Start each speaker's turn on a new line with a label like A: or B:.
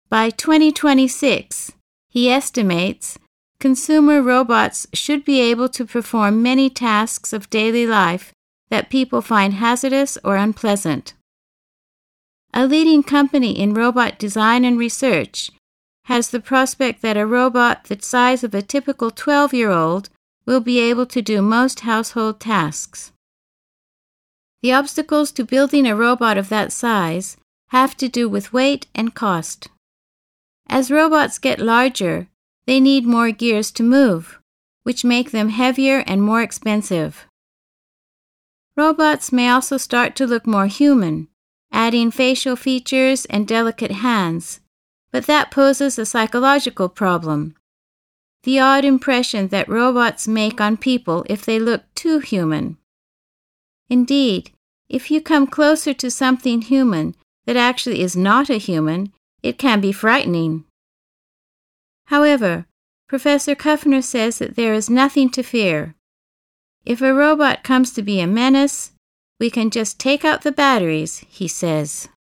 A: By 2026, he estimates, consumer robots should be able to perform many tasks of daily life that people find hazardous or unpleasant. A leading company in robot design and research has the prospect that a robot the size of a typical 12-year-old will be able to do most household tasks. The obstacles to building a robot of that size have to do with weight and cost. As robots get larger, they need more gears to move, which make them heavier and more expensive. Robots may also start to look more human, adding facial features and delicate hands, but that poses a psychological problem. The odd impression that robots make on people if they look too human. Indeed, if you come closer to something human that actually is not a human, it can be frightening. However, Professor Kuffner says that there is nothing to fear. If a robot comes to be a menace, we can just take out the batteries, he says.